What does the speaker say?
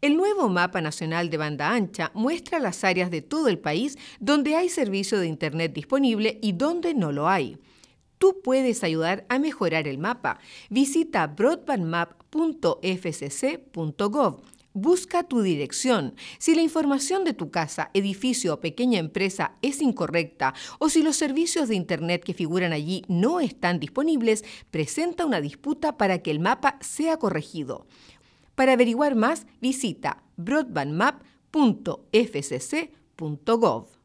El nuevo Mapa Nacional de Banda Ancha muestra las áreas de todo el país donde hay servicio de Internet disponible y donde no lo hay. Tú puedes ayudar a mejorar el mapa. Visita broadbandmap.fcc.gov. Busca tu dirección. Si la información de tu casa, edificio o pequeña empresa es incorrecta o si los servicios de Internet que figuran allí no están disponibles, presenta una disputa para que el mapa sea corregido. Para averiguar más, visita broadbandmap.fcc.gov.